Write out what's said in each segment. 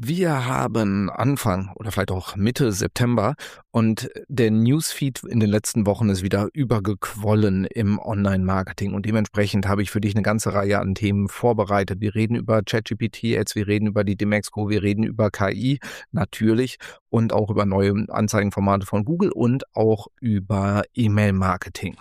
Wir haben Anfang oder vielleicht auch Mitte September und der Newsfeed in den letzten Wochen ist wieder übergequollen im Online-Marketing und dementsprechend habe ich für dich eine ganze Reihe an Themen vorbereitet. Wir reden über ChatGPT-Ads, wir reden über die Demexco, wir reden über KI natürlich und auch über neue Anzeigenformate von Google und auch über E-Mail-Marketing.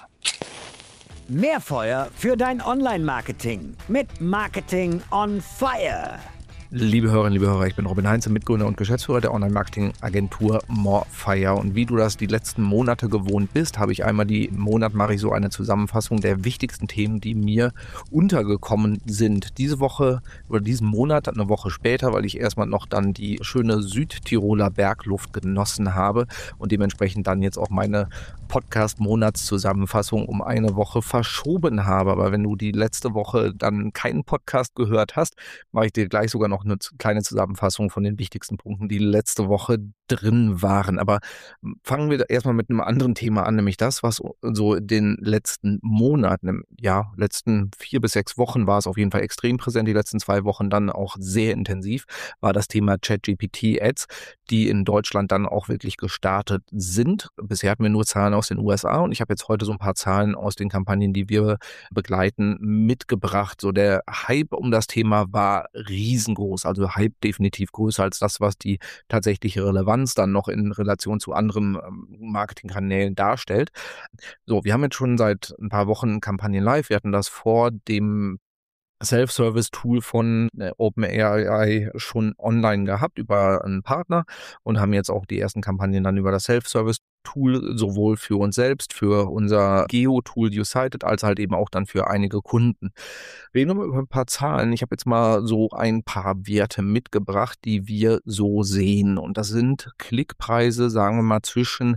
Mehr Feuer für dein Online-Marketing mit Marketing on Fire. Liebe Hörerinnen, liebe Hörer, ich bin Robin Heinze, Mitgründer und Geschäftsführer der Online-Marketing-Agentur Morefire. Und wie du das die letzten Monate gewohnt bist, habe ich einmal im Monat mache ich so eine Zusammenfassung der wichtigsten Themen, die mir untergekommen sind. Diese Woche oder diesen Monat, eine Woche später, weil ich erstmal noch dann die schöne Südtiroler Bergluft genossen habe und dementsprechend dann jetzt auch meine Podcast-Monatszusammenfassung um eine Woche verschoben habe. Aber wenn du die letzte Woche dann keinen Podcast gehört hast, mache ich dir gleich sogar noch eine kleine Zusammenfassung von den wichtigsten Punkten, die letzte Woche drin waren. Aber fangen wir erstmal mit einem anderen Thema an, nämlich das, was so den letzten Monaten, letzten 4 bis 6 Wochen war es auf jeden Fall extrem präsent, die letzten 2 Wochen dann auch sehr intensiv, war das Thema ChatGPT-Ads, die in Deutschland dann auch wirklich gestartet sind. Bisher hatten wir nur Zahlen aus den USA und ich habe jetzt heute so ein paar Zahlen aus den Kampagnen, die wir begleiten, mitgebracht. So der Hype um das Thema war riesengroß, also Hype definitiv größer als das, was die tatsächliche Relevanz dann noch in Relation zu anderen Marketingkanälen darstellt. So, wir haben jetzt schon seit ein paar Wochen Kampagnen live. Wir hatten das vor dem Self-Service-Tool von OpenAI schon online gehabt über einen Partner und haben jetzt auch die ersten Kampagnen dann über das Self-Service-Tool sowohl für uns selbst, für unser Geo-Tool YouCited, als halt eben auch dann für einige Kunden. Reden wir über ein paar Zahlen. Ich habe jetzt mal so ein paar Werte mitgebracht, die wir so sehen. Und das sind Klickpreise, sagen wir mal, zwischen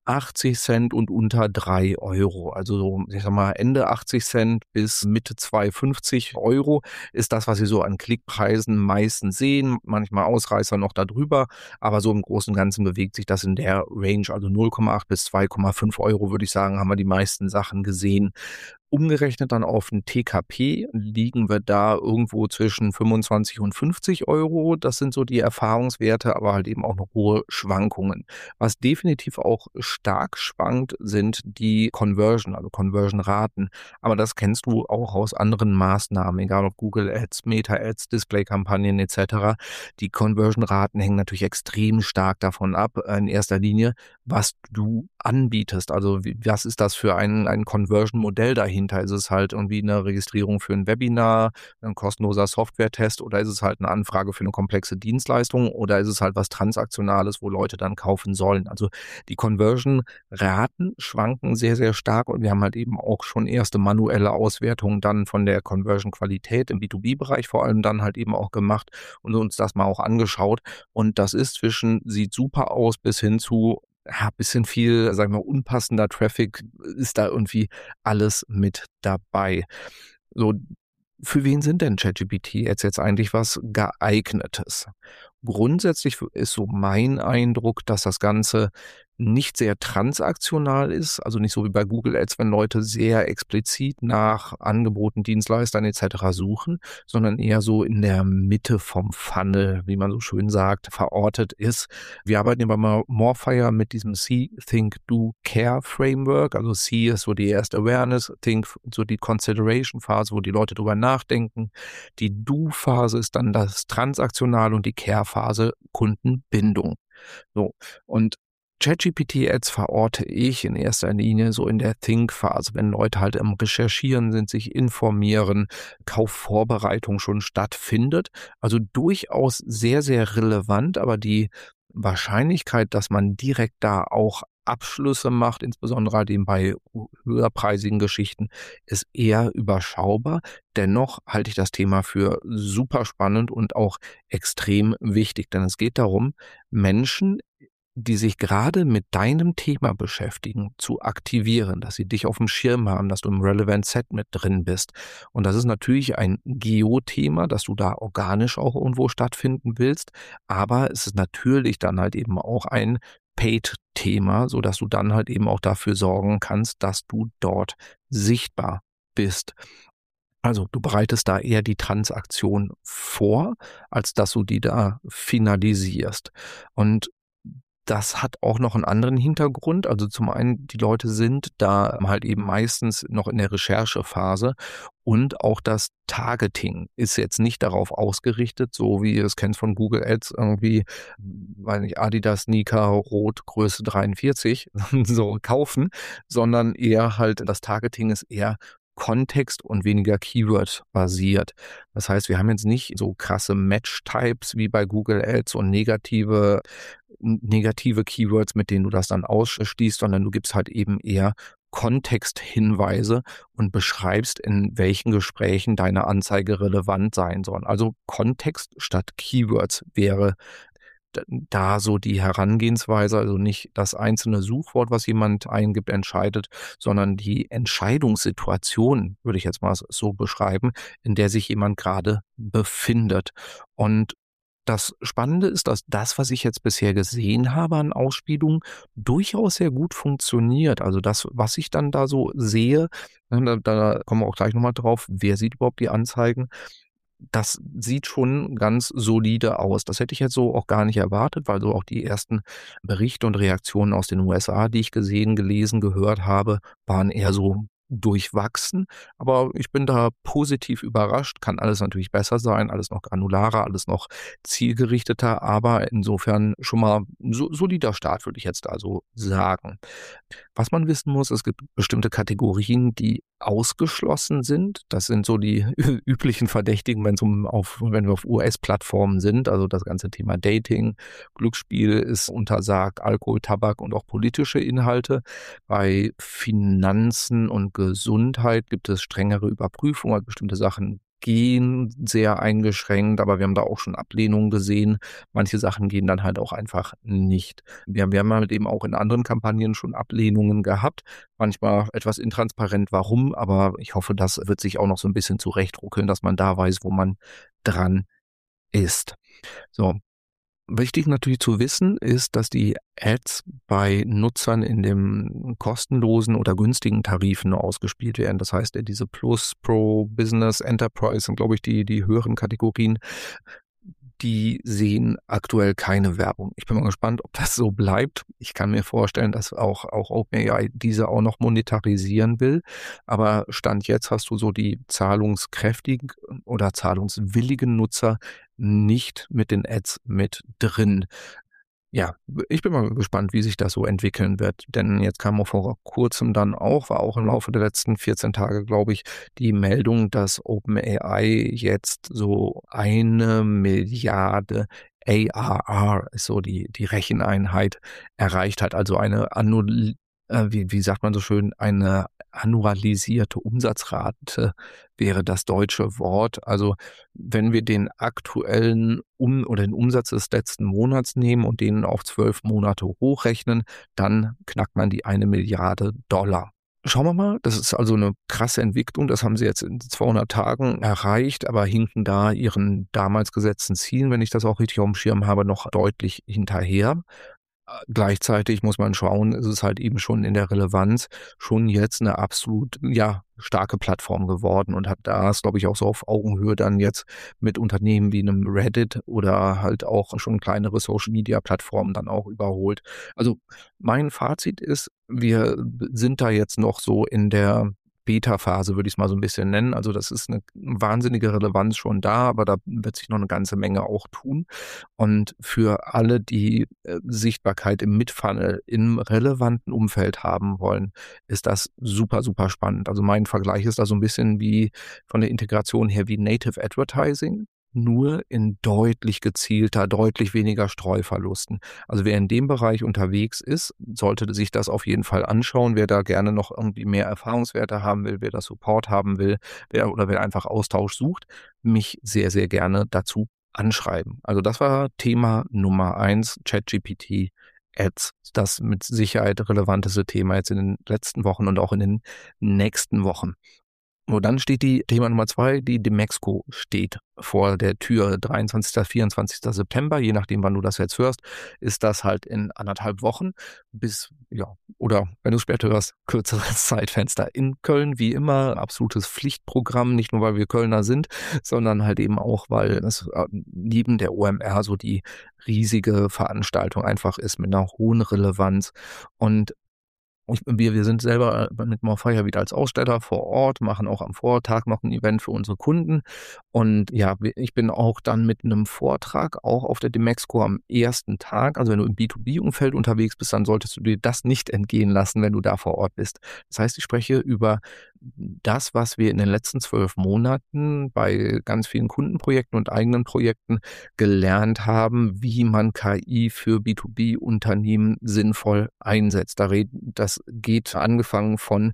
80 Cent und unter 3 Euro. Also so, ich sag mal, Ende 80 Cent bis Mitte 2,50 Euro ist das, was Sie so an Klickpreisen meistens sehen. Manchmal Ausreißer noch darüber, aber so im Großen und Ganzen bewegt sich das in der Range. Also 0,8 bis 2,5 Euro, würde ich sagen, haben wir die meisten Sachen gesehen. Umgerechnet dann auf ein TKP liegen wir da irgendwo zwischen 25 und 50 Euro. Das sind so die Erfahrungswerte, aber halt eben auch noch hohe Schwankungen. Was definitiv auch stark schwankt, sind die Conversion, also Conversion-Raten. Aber das kennst du auch aus anderen Maßnahmen, egal ob Google Ads, Meta Ads, Display-Kampagnen etc. Die Conversion-Raten hängen natürlich extrem stark davon ab, in erster Linie, was du anbietest. Also was ist das für ein Conversion-Modell dahinter? Ist es halt irgendwie eine Registrierung für ein Webinar, ein kostenloser Software-Test oder ist es halt eine Anfrage für eine komplexe Dienstleistung oder ist es halt was Transaktionales, wo Leute dann kaufen sollen? Also die Conversion-Raten schwanken sehr, sehr stark und wir haben halt eben auch schon erste manuelle Auswertungen dann von der Conversion-Qualität im B2B-Bereich vor allem dann halt eben auch gemacht und uns das mal auch angeschaut und das ist sieht super aus bis hin zu bisschen viel, sagen wir, unpassender Traffic ist da irgendwie alles mit dabei. So, für wen sind denn ChatGPT jetzt eigentlich was Geeignetes? Grundsätzlich ist so mein Eindruck, dass das Ganze nicht sehr transaktional ist, also nicht so wie bei Google Ads, wenn Leute sehr explizit nach Angeboten, Dienstleistern etc. suchen, sondern eher so in der Mitte vom Funnel, wie man so schön sagt, verortet ist. Wir arbeiten ja bei Morefire mit diesem See, Think, Do, Care Framework. Also See ist so die erste Awareness, Think so die Consideration-Phase, wo die Leute drüber nachdenken. Die Do-Phase ist dann das Transaktionale und die Care-Phase Kundenbindung. So, und ChatGPT-Ads verorte ich in erster Linie so in der Think-Phase, wenn Leute halt im Recherchieren sind, sich informieren, Kaufvorbereitung schon stattfindet. Also durchaus sehr, sehr relevant, aber die Wahrscheinlichkeit, dass man direkt da auch Abschlüsse macht, insbesondere halt eben bei höherpreisigen Geschichten, ist eher überschaubar. Dennoch halte ich das Thema für super spannend und auch extrem wichtig, denn es geht darum, Menschen, die sich gerade mit deinem Thema beschäftigen, zu aktivieren, dass sie dich auf dem Schirm haben, dass du im Relevant Set mit drin bist. Und das ist natürlich ein Geo-Thema, dass du da organisch auch irgendwo stattfinden willst, aber es ist natürlich dann halt eben auch ein Paid-Thema, sodass du dann halt eben auch dafür sorgen kannst, dass du dort sichtbar bist. Also du bereitest da eher die Transaktion vor, als dass du die da finalisierst. Und das hat auch noch einen anderen Hintergrund. Also zum einen, die Leute sind da halt eben meistens noch in der Recherchephase und auch das Targeting ist jetzt nicht darauf ausgerichtet, so wie ihr es kennt von Google Ads irgendwie, weiß nicht, Adidas Sneaker Rot Größe 43 so kaufen, sondern eher halt das Targeting ist eher Kontext und weniger Keyword basiert. Das heißt, wir haben jetzt nicht so krasse Match-Types wie bei Google Ads und negative Keywords, mit denen du das dann ausschließt, sondern du gibst halt eben eher Kontexthinweise und beschreibst, in welchen Gesprächen deine Anzeige relevant sein soll. Also Kontext statt Keywords wäre da so die Herangehensweise, also nicht das einzelne Suchwort, was jemand eingibt, entscheidet, sondern die Entscheidungssituation, würde ich jetzt mal so beschreiben, in der sich jemand gerade befindet. Und das Spannende ist, dass das, was ich jetzt bisher gesehen habe an Ausspielungen, durchaus sehr gut funktioniert. Also das, was ich dann da so sehe, da kommen wir auch gleich nochmal drauf, wer sieht überhaupt die Anzeigen, das sieht schon ganz solide aus. Das hätte ich jetzt so auch gar nicht erwartet, weil so auch die ersten Berichte und Reaktionen aus den USA, die ich gesehen, gelesen, gehört habe, waren eher so durchwachsen. Aber ich bin da positiv überrascht. Kann alles natürlich besser sein, alles noch granularer, alles noch zielgerichteter, aber insofern schon mal solider Start, würde ich jetzt also sagen. Was man wissen muss, es gibt bestimmte Kategorien, die ausgeschlossen sind. Das sind so die üblichen Verdächtigen, wenn wir auf US-Plattformen sind. Also das ganze Thema Dating, Glücksspiel ist untersagt, Alkohol, Tabak und auch politische Inhalte. Bei Finanzen und Gesundheit gibt es strengere Überprüfungen, also bestimmte Sachen gehen sehr eingeschränkt, aber wir haben da auch schon Ablehnungen gesehen. Manche Sachen gehen dann halt auch einfach nicht. Wir haben halt eben auch in anderen Kampagnen schon Ablehnungen gehabt. Manchmal etwas intransparent, warum, aber ich hoffe, das wird sich auch noch so ein bisschen zurechtruckeln, dass man da weiß, wo man dran ist. So. Wichtig natürlich zu wissen ist, dass die Ads bei Nutzern in dem kostenlosen oder günstigen Tarifen nur ausgespielt werden. Das heißt, diese Plus, Pro, Business, Enterprise sind, glaube ich, die höheren Kategorien. Die sehen aktuell keine Werbung. Ich bin mal gespannt, ob das so bleibt. Ich kann mir vorstellen, dass auch OpenAI diese auch noch monetarisieren will. Aber Stand jetzt hast du so die zahlungskräftigen oder zahlungswilligen Nutzer nicht mit den Ads mit drin. Ja, ich bin mal gespannt, wie sich das so entwickeln wird. Denn jetzt kam auch vor kurzem war auch im Laufe der letzten 14 Tage, glaube ich, die Meldung, dass OpenAI jetzt so 1 Milliarde ARR, ist so die Recheneinheit, erreicht hat. Also wie sagt man so schön, eine annualisierte Umsatzrate wäre das deutsche Wort. Also wenn wir den aktuellen oder den Umsatz des letzten Monats nehmen und den auf 12 Monate hochrechnen, dann knackt man die 1 Milliarde $. Schauen wir mal, das ist also eine krasse Entwicklung. Das haben sie jetzt in 200 Tagen erreicht, aber hinken da ihren damals gesetzten Zielen, wenn ich das auch richtig auf dem Schirm habe, noch deutlich hinterher. Gleichzeitig muss man schauen, ist es halt eben schon in der Relevanz schon jetzt eine absolut, ja, starke Plattform geworden und hat das, glaube ich, auch so auf Augenhöhe dann jetzt mit Unternehmen wie einem Reddit oder halt auch schon kleinere Social-Media-Plattformen dann auch überholt. Also mein Fazit ist, wir sind da jetzt noch so in der Beta-Phase, würde ich es mal so ein bisschen nennen. Also das ist eine wahnsinnige Relevanz schon da, aber da wird sich noch eine ganze Menge auch tun. Und für alle, die Sichtbarkeit im Mid-Funnel im relevanten Umfeld haben wollen, ist das super, super spannend. Also mein Vergleich ist da so ein bisschen wie von der Integration her wie Native Advertising, nur in deutlich gezielter, deutlich weniger Streuverlusten. Also wer in dem Bereich unterwegs ist, sollte sich das auf jeden Fall anschauen. Wer da gerne noch irgendwie mehr Erfahrungswerte haben will, wer da Support haben will, wer einfach Austausch sucht, mich sehr, sehr gerne dazu anschreiben. Also das war Thema Nummer 1, ChatGPT Ads. Das mit Sicherheit relevanteste Thema jetzt in den letzten Wochen und auch in den nächsten Wochen. Und dann steht die Thema Nummer 2, die Demexco steht vor der Tür, 23., 24. September, je nachdem, wann du das jetzt hörst, ist das halt in 1,5 Wochen oder wenn du später hörst, kürzeres Zeitfenster in Köln, wie immer, absolutes Pflichtprogramm, nicht nur, weil wir Kölner sind, sondern halt eben auch, weil es neben der OMR so die riesige Veranstaltung einfach ist mit einer hohen Relevanz. Und wir sind selber mit More Fire wieder als Aussteller vor Ort, machen auch am Vortag noch ein Event für unsere Kunden. Und ja, ich bin auch dann mit einem Vortrag auch auf der Demexco am ersten Tag. Also wenn du im B2B-Umfeld unterwegs bist, dann solltest du dir das nicht entgehen lassen, wenn du da vor Ort bist. Das heißt, ich spreche über das, was wir in den letzten 12 Monaten bei ganz vielen Kundenprojekten und eigenen Projekten gelernt haben, wie man KI für B2B-Unternehmen sinnvoll einsetzt. Das geht angefangen von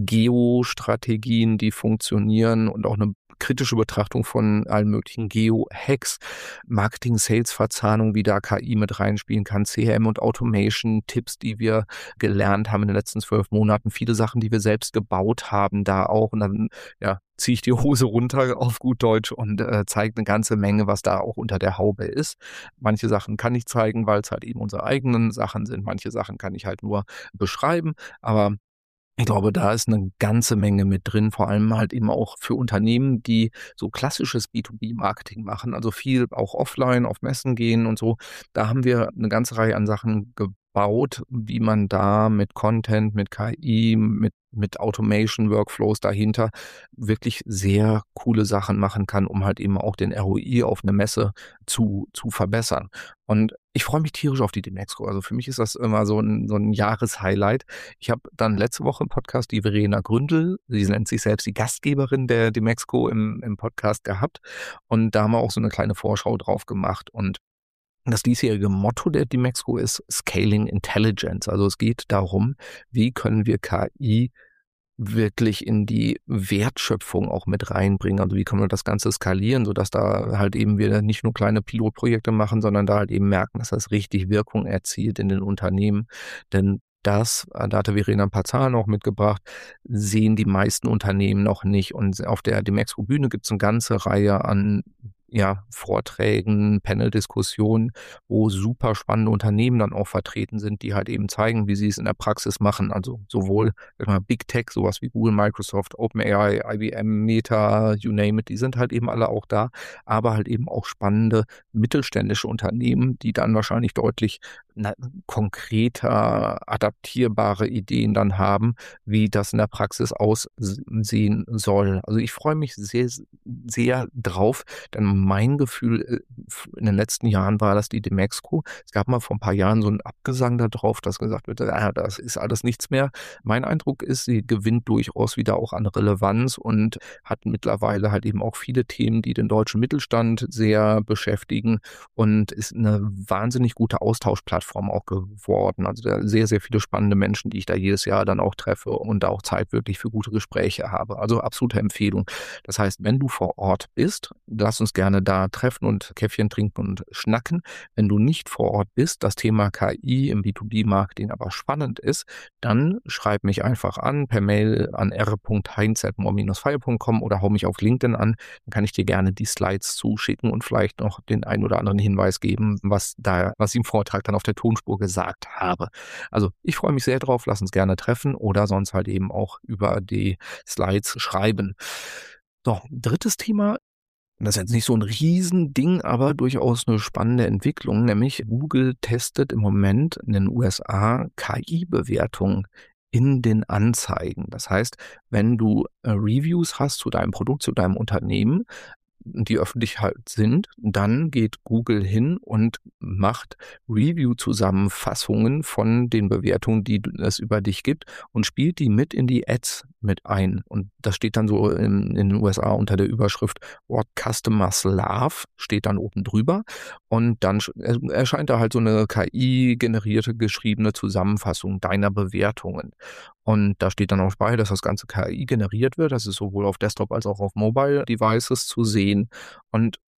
Geo-Strategien, die funktionieren und auch eine kritische Betrachtung von allen möglichen Geo-Hacks, Marketing-Sales-Verzahnung, wie da KI mit reinspielen kann, CRM und Automation-Tipps, die wir gelernt haben in den letzten 12 Monaten, viele Sachen, die wir selbst gebaut haben, da auch. Und dann ziehe ich die Hose runter auf gut Deutsch und zeige eine ganze Menge, was da auch unter der Haube ist. Manche Sachen kann ich zeigen, weil es halt eben unsere eigenen Sachen sind. Manche Sachen kann ich halt nur beschreiben, aber ich glaube, da ist eine ganze Menge mit drin, vor allem halt eben auch für Unternehmen, die so klassisches B2B-Marketing machen, also viel auch offline auf Messen gehen und so. Da haben wir eine ganze Reihe an Sachen gebaut, wie man da mit Content, mit KI, mit Automation-Workflows dahinter wirklich sehr coole Sachen machen kann, um halt eben auch den ROI auf eine Messe zu verbessern. Und ich freue mich tierisch auf die Demexco. Also für mich ist das immer so ein Jahreshighlight. Ich habe dann letzte Woche im Podcast die Verena Gründel, sie nennt sich selbst die Gastgeberin der Demexco im Podcast gehabt. Und da haben wir auch so eine kleine Vorschau drauf gemacht. Und das diesjährige Motto der Demexco ist Scaling Intelligence. Also es geht darum, wie können wir KI wirklich in die Wertschöpfung auch mit reinbringen. Also wie können wir das Ganze skalieren, sodass da halt eben wir nicht nur kleine Pilotprojekte machen, sondern da halt eben merken, dass das richtig Wirkung erzielt in den Unternehmen. Denn da hatte Verena ein paar Zahlen auch mitgebracht, sehen die meisten Unternehmen noch nicht. Und auf der Demexco-Bühne gibt es eine ganze Reihe an Vorträgen, Panel-Diskussionen, wo super spannende Unternehmen dann auch vertreten sind, die halt eben zeigen, wie sie es in der Praxis machen. Also sowohl Big Tech, sowas wie Google, Microsoft, OpenAI, IBM, Meta, you name it, die sind halt eben alle auch da, aber halt eben auch spannende mittelständische Unternehmen, die dann wahrscheinlich deutlich konkreter, adaptierbare Ideen dann haben, wie das in der Praxis aussehen soll. Also ich freue mich sehr, sehr drauf, denn mein Gefühl in den letzten Jahren war das die Demexco. Es gab mal vor ein paar Jahren so einen Abgesang da drauf, dass gesagt wird, das ist alles nichts mehr. Mein Eindruck ist, sie gewinnt durchaus wieder auch an Relevanz und hat mittlerweile halt eben auch viele Themen, die den deutschen Mittelstand sehr beschäftigen und ist eine wahnsinnig gute Austauschplattform auch geworden. Also da sehr, sehr viele spannende Menschen, die ich da jedes Jahr dann auch treffe und da auch Zeit wirklich für gute Gespräche habe. Also absolute Empfehlung. Das heißt, wenn du vor Ort bist, lass uns gerne da treffen und Käffchen trinken und schnacken. Wenn du nicht vor Ort bist, das Thema KI im B2B-Marketing aber spannend ist, dann schreib mich einfach an per Mail an r.heinz@more-fire.com oder hau mich auf LinkedIn an. Dann kann ich dir gerne die Slides zuschicken und vielleicht noch den einen oder anderen Hinweis geben, was ich im Vortrag dann auf der Tonspur gesagt habe. Also ich freue mich sehr drauf, lass uns gerne treffen oder sonst halt eben auch über die Slides schreiben. So, drittes Thema. Das ist jetzt nicht so ein Riesending, aber durchaus eine spannende Entwicklung, nämlich Google testet im Moment in den USA KI-Bewertungen in den Anzeigen. Das heißt, wenn du Reviews hast zu deinem Produkt, zu deinem Unternehmen, die öffentlich halt sind, dann geht Google hin und macht Review-Zusammenfassungen von den Bewertungen, die es über dich gibt und spielt die mit in die Ads mit ein. Und das steht dann so in den USA unter der Überschrift What Customers Love, steht dann oben drüber. Und dann erscheint da halt so eine KI-generierte, geschriebene Zusammenfassung deiner Bewertungen. Und da steht dann auch bei, dass das ganze KI generiert wird. Das ist sowohl auf Desktop als auch auf Mobile Devices zu sehen. Und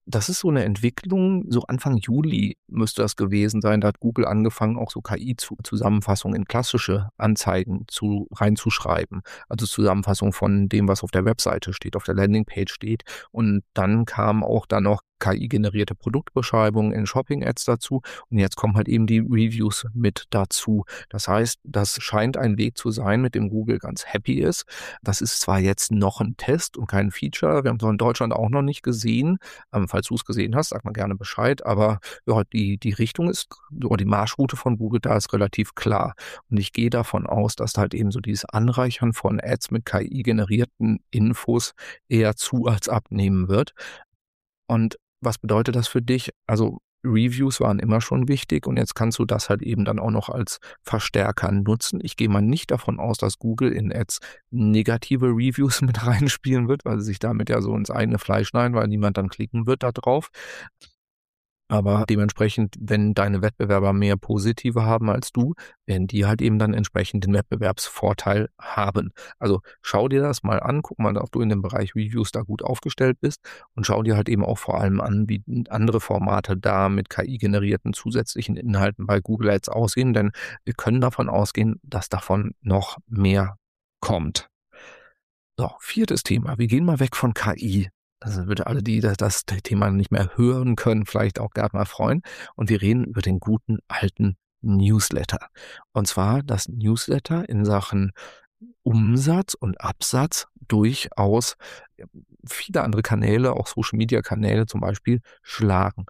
das ist so eine Entwicklung, so Anfang Juli müsste das gewesen sein. Da hat Google angefangen, auch so KI-Zusammenfassungen in klassische Anzeigen reinzuschreiben. Also Zusammenfassung von dem, was auf der Webseite steht, auf der Landingpage steht. Und dann kam auch dann noch KI-generierte Produktbeschreibungen in Shopping-Ads dazu. Und jetzt kommen halt eben die Reviews mit dazu. Das heißt, das scheint ein Weg zu sein, mit dem Google ganz happy ist. Das ist zwar jetzt noch ein Test und kein Feature. Wir haben es in Deutschland auch noch nicht gesehen. Falls du es gesehen hast, sag mal gerne Bescheid. Aber ja, die Richtung ist, oder die Marschroute von Google da ist relativ klar. Und ich gehe davon aus, dass halt eben so dieses Anreichern von Ads mit KI-generierten Infos eher zu als abnehmen wird. Und was bedeutet das für dich? Also Reviews waren immer schon wichtig und jetzt kannst du das halt eben dann auch noch als Verstärker nutzen. Ich gehe mal nicht davon aus, dass Google in Ads negative Reviews mit reinspielen wird, weil sie sich damit ja so ins eigene Fleisch schneiden, weil niemand dann klicken wird da drauf. Aber dementsprechend, wenn deine Wettbewerber mehr positive haben als du, werden die halt eben dann entsprechend den Wettbewerbsvorteil haben. Also schau dir das mal an, guck mal, ob du in dem Bereich Reviews da gut aufgestellt bist und schau dir halt eben auch vor allem an, wie andere Formate da mit KI-generierten zusätzlichen Inhalten bei Google Ads aussehen, denn wir können davon ausgehen, dass davon noch mehr kommt. So, 4. Thema. Wir gehen mal weg von KI. Also würde alle, die das Thema nicht mehr hören können, vielleicht auch gerade mal freuen. Und wir reden über den guten alten Newsletter. Und zwar das Newsletter in Sachen Umsatz und Absatz durchaus viele andere Kanäle, auch Social-Media-Kanäle zum Beispiel, schlagen.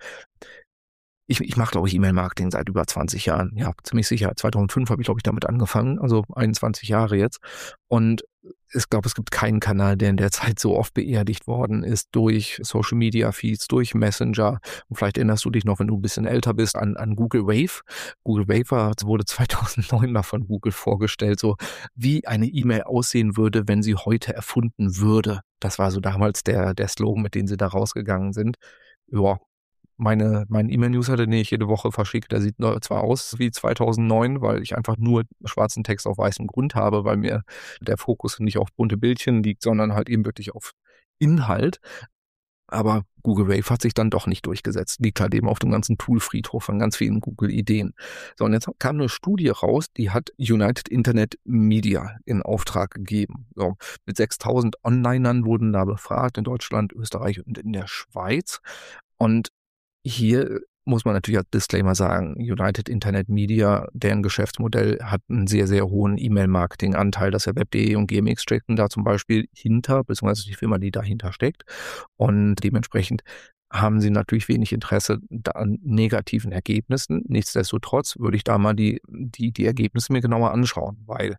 Ich mache, glaube ich, E-Mail-Marketing seit über 20 Jahren. Ja, ziemlich sicher. 2005 habe ich, glaube ich, damit angefangen, also 21 Jahre jetzt. Und ich glaube, es gibt keinen Kanal, der in der Zeit so oft beerdigt worden ist durch Social-Media-Feeds, durch Messenger. Und vielleicht erinnerst du dich noch, wenn du ein bisschen älter bist, an Google Wave. Google Wave wurde 2009 mal von Google vorgestellt, so wie eine E-Mail aussehen würde, wenn sie heute erfunden würde. Das war so damals der Slogan, mit dem sie da rausgegangen sind. Ja. Mein E-Mail-Newsletter, den ich jede Woche verschicke, der sieht zwar aus wie 2009, weil ich einfach nur schwarzen Text auf weißem Grund habe, weil mir der Fokus nicht auf bunte Bildchen liegt, sondern halt eben wirklich auf Inhalt. Aber Google Wave hat sich dann doch nicht durchgesetzt. Liegt halt eben auf dem ganzen Toolfriedhof von ganz vielen Google-Ideen. So, und jetzt kam eine Studie raus, die hat United Internet Media in Auftrag gegeben. So, mit 6.000 Onlinern wurden da befragt, in Deutschland, Österreich und in der Schweiz. Und hier muss man natürlich als Disclaimer sagen, United Internet Media, deren Geschäftsmodell hat einen sehr, sehr hohen E-Mail-Marketing-Anteil, dass ja Web.de und GMX stecken da zum Beispiel hinter, beziehungsweise die Firma, die dahinter steckt. Und dementsprechend haben sie natürlich wenig Interesse an negativen Ergebnissen. Nichtsdestotrotz würde ich da mal die Ergebnisse mir genauer anschauen, weil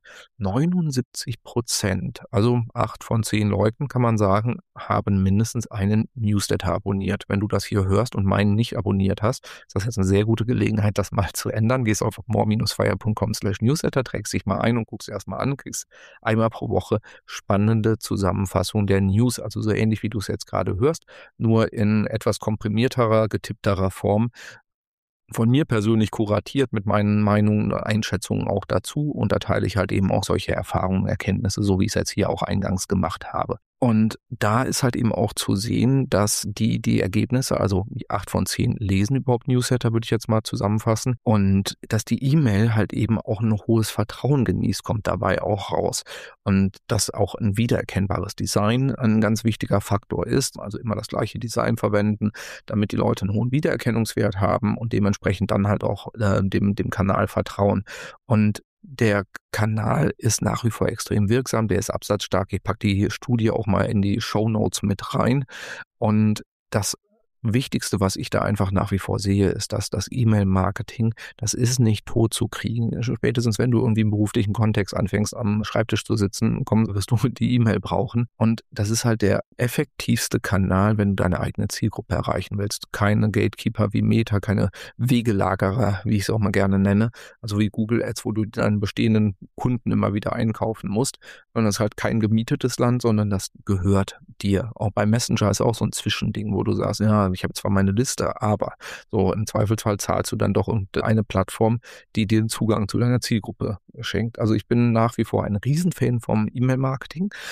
79%, also 8 von 10 Leuten, kann man sagen, haben mindestens einen Newsletter abonniert. Wenn du das hier hörst und meinen nicht abonniert hast, ist das jetzt eine sehr gute Gelegenheit, das mal zu ändern. Gehst auf more-fire.com/newsletter, trägst dich mal ein und guckst dir erstmal an, kriegst einmal pro Woche spannende Zusammenfassung der News, also so ähnlich wie du es jetzt gerade hörst, nur in etwas komprimierterer, getippterer Form, von mir persönlich kuratiert mit meinen Meinungen und Einschätzungen auch dazu, und da teile ich halt eben auch solche Erfahrungen, Erkenntnisse, so wie ich es jetzt hier auch eingangs gemacht habe. Und da ist halt eben auch zu sehen, dass die Ergebnisse, also die 8 von 10 lesen überhaupt Newsletter, würde ich jetzt mal zusammenfassen, und dass die E-Mail halt eben auch ein hohes Vertrauen genießt, kommt dabei auch raus. Und dass auch ein wiedererkennbares Design ein ganz wichtiger Faktor ist, also immer das gleiche Design verwenden, damit die Leute einen hohen Wiedererkennungswert haben und dementsprechend dann halt auch dem Kanal vertrauen. Und der Kanal ist nach wie vor extrem wirksam, der ist absatzstark. Ich packe die Studie auch mal in die Shownotes mit rein. Und das Wichtigste, was ich da einfach nach wie vor sehe, ist, dass das E-Mail-Marketing, das ist nicht tot zu kriegen. Spätestens, wenn du irgendwie im beruflichen Kontext anfängst, am Schreibtisch zu sitzen, wirst du die E-Mail brauchen. Und das ist halt der effektivste Kanal, wenn du deine eigene Zielgruppe erreichen willst. Keine Gatekeeper wie Meta, keine Wegelagerer, wie ich es auch mal gerne nenne, also wie Google Ads, wo du deinen bestehenden Kunden immer wieder einkaufen musst, sondern es ist halt kein gemietetes Land, sondern das gehört dir. Auch bei Messenger ist auch so ein Zwischending, wo du sagst, ja, ich habe zwar meine Liste, aber so im Zweifelsfall zahlst du dann doch eine Plattform, die dir den Zugang zu deiner Zielgruppe schenkt. Also ich bin nach wie vor ein Riesenfan vom E-Mail-Marketing.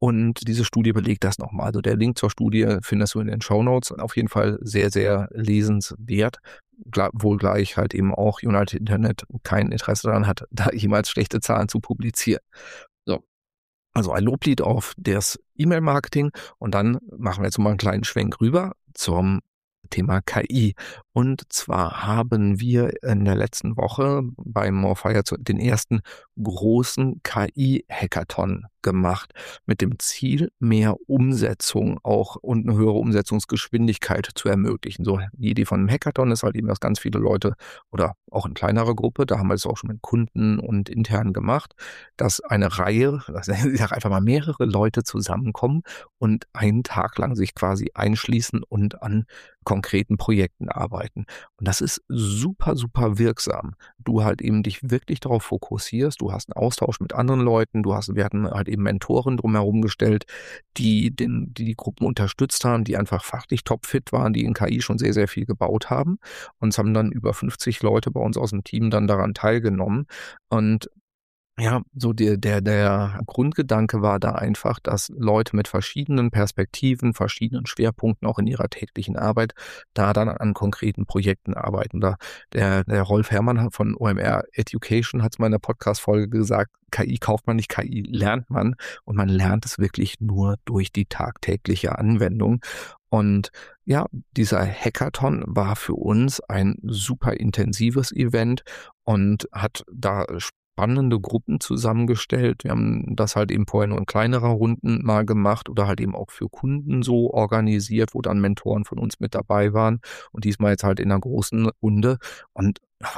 Und diese Studie belegt das nochmal. Also der Link zur Studie findest du in den Shownotes. Auf jeden Fall sehr, sehr lesenswert. Wohl gleich halt eben auch United Internet kein Interesse daran hat, da jemals schlechte Zahlen zu publizieren. So. Also ein Loblied auf das E-Mail-Marketing und dann machen wir jetzt mal einen kleinen Schwenk rüber zum Thema KI. Und zwar haben wir in der letzten Woche beim Morefire den ersten großen KI-Hackathon gemacht, mit dem Ziel, mehr Umsetzung auch und eine höhere Umsetzungsgeschwindigkeit zu ermöglichen. So, die Idee von einem Hackathon ist halt eben, dass ganz viele Leute oder auch in kleinerer Gruppe, da haben wir es auch schon mit Kunden und intern gemacht, dass eine Reihe, ich sage einfach mal mehrere Leute zusammenkommen und einen Tag lang sich quasi einschließen und an konkreten Projekten arbeiten. Und das ist super, super wirksam. Du halt eben dich wirklich darauf fokussierst, du hast einen Austausch mit anderen Leuten, wir hatten halt eben Mentoren drumherum gestellt, die Gruppen unterstützt haben, die einfach fachlich topfit waren, die in KI schon sehr, sehr viel gebaut haben. Und es haben dann über 50 Leute bei uns aus dem Team dann daran teilgenommen. Und ja, so der Grundgedanke war da einfach, dass Leute mit verschiedenen Perspektiven, verschiedenen Schwerpunkten auch in ihrer täglichen Arbeit da dann an konkreten Projekten arbeiten. Da der Rolf Herrmann von OMR Education hat es mal in der Podcast-Folge gesagt, KI kauft man nicht, KI lernt man und man lernt es wirklich nur durch die tagtägliche Anwendung. Und ja, dieser Hackathon war für uns ein super intensives Event und hat da spannende Gruppen zusammengestellt. Wir haben das halt eben vorher nur in kleinerer Runden mal gemacht oder halt eben auch für Kunden so organisiert, wo dann Mentoren von uns mit dabei waren und diesmal jetzt halt in einer großen Runde und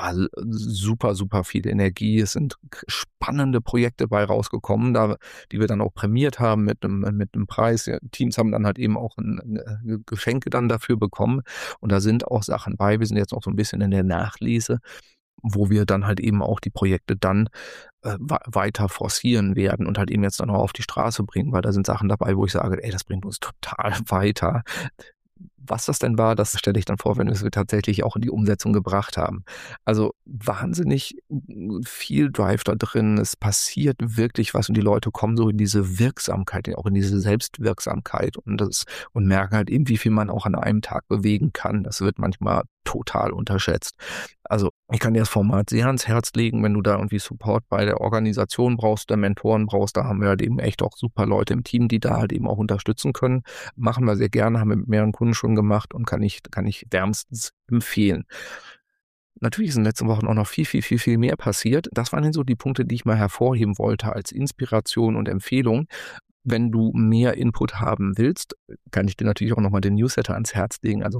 super, super viel Energie. Es sind spannende Projekte bei rausgekommen, die wir dann auch prämiert haben mit einem Preis. Ja, Teams haben dann halt eben auch Geschenke dann dafür bekommen und da sind auch Sachen bei. Wir sind jetzt noch so ein bisschen in der Nachlese, wo wir dann halt eben auch die Projekte dann weiter forcieren werden und halt eben jetzt dann auch auf die Straße bringen, weil da sind Sachen dabei, wo ich sage, das bringt uns total weiter. Was das denn war, das stelle ich dann vor, wenn wir es tatsächlich auch in die Umsetzung gebracht haben. Also wahnsinnig viel Drive da drin. Es passiert wirklich was und die Leute kommen so in diese Wirksamkeit, auch in diese Selbstwirksamkeit und merken halt eben, wie viel man auch an einem Tag bewegen kann. Das wird manchmal total unterschätzt. Also ich kann dir das Format sehr ans Herz legen, wenn du da irgendwie Support bei der Organisation brauchst, der Mentoren brauchst, da haben wir halt eben echt auch super Leute im Team, die da halt eben auch unterstützen können. Machen wir sehr gerne, haben wir mit mehreren Kunden schon gemacht und kann ich wärmstens empfehlen. Natürlich ist in den letzten Wochen auch noch viel, viel, viel, viel mehr passiert. Das waren so die Punkte, die ich mal hervorheben wollte als Inspiration und Empfehlung. Wenn du mehr Input haben willst, kann ich dir natürlich auch nochmal den Newsletter ans Herz legen, also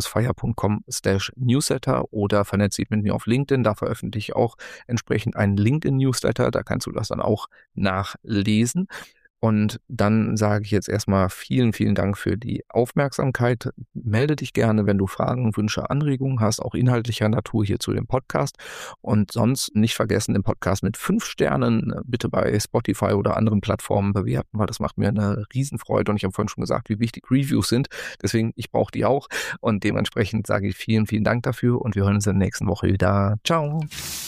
more-fire.com/Newsletter oder vernetz dich mit mir auf LinkedIn. Da veröffentliche ich auch entsprechend einen LinkedIn-Newsletter. Da kannst du das dann auch nachlesen. Und dann sage ich jetzt erstmal vielen, vielen Dank für die Aufmerksamkeit. Melde dich gerne, wenn du Fragen, Wünsche, Anregungen hast, auch inhaltlicher Natur hier zu dem Podcast. Und sonst nicht vergessen, den Podcast mit 5 Sternen bitte bei Spotify oder anderen Plattformen bewerten, weil das macht mir eine Riesenfreude. Und ich habe vorhin schon gesagt, wie wichtig Reviews sind. Deswegen, ich brauche die auch. Und dementsprechend sage ich vielen, vielen Dank dafür. Und wir hören uns in der nächsten Woche wieder. Ciao.